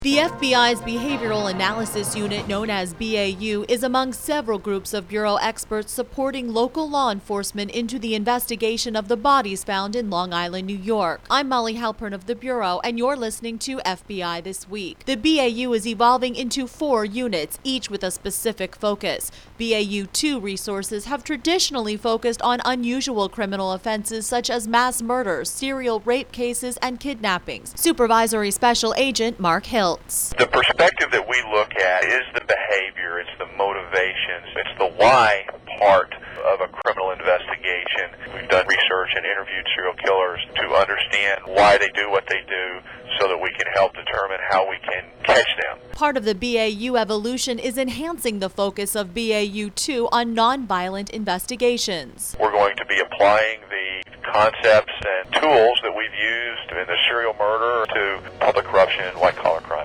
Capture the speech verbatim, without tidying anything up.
The F B I's Behavioral Analysis Unit, known as B A U, is among several groups of Bureau experts supporting local law enforcement into the investigation of the bodies found in Long Island, New York. I'm Molly Halpern of the Bureau, and you're listening to F B I This Week. The B A U is evolving into four units, each with a specific focus. B A U two resources have traditionally focused on unusual criminal offenses such as mass murder, serial rape cases, and kidnappings. Supervisory Special Agent Mark Hill. The perspective that we look at is the behavior, it's the motivations, it's the why part of a criminal investigation. We've done research and interviewed serial killers to understand why they do what they do so that we can help determine how we can catch them. Part of the B A U evolution is enhancing the focus of B A U two on nonviolent investigations. We're going to be applying the concepts and tools that we've used in the serial murder to public corruption and white-collar crime.